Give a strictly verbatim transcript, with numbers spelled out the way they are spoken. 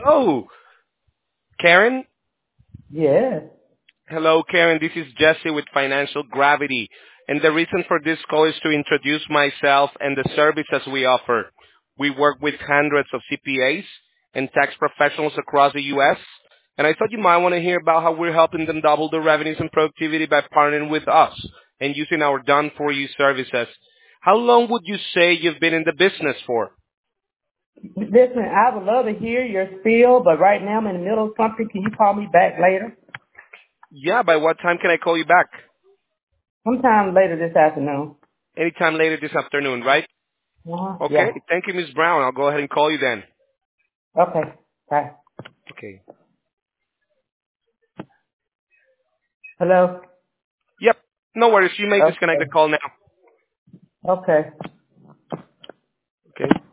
Oh, Karen? Yes. Hello, Karen. This is Jesse with Financial Gravity. And the reason for this call is to introduce myself and the services we offer. We work with hundreds of C P As and tax professionals across the U S. And I thought you might want to hear about how we're helping them double their revenues and productivity by partnering with us and using our done-for-you services. How long would you say you've been in the business for? Listen, I would love to hear your spiel, but right now I'm in the middle of something. Can you call me back later? Yeah, by what time can I call you back? Sometime later this afternoon. Anytime later this afternoon, right? Uh-huh. Okay. Yeah. Thank you, Miss Brown. I'll go ahead and call you then. Okay. Bye. Okay. Hello? Yep. No worries. You may disconnect the Okay. call now. Okay. Okay.